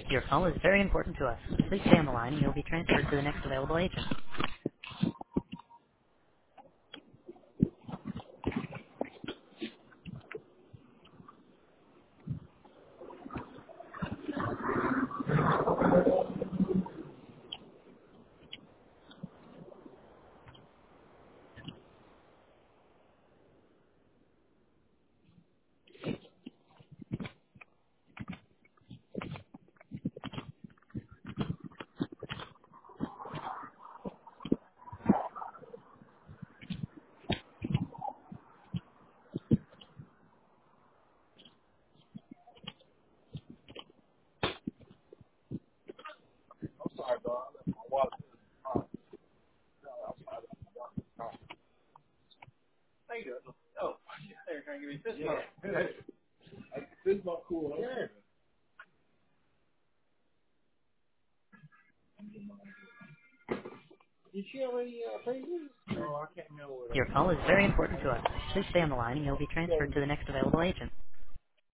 Your call is very important to us. Please stay on the line and you'll be transferred to the next available agent. Your call is very important to us. Please stay on the line and you'll be transferred to the next available agent.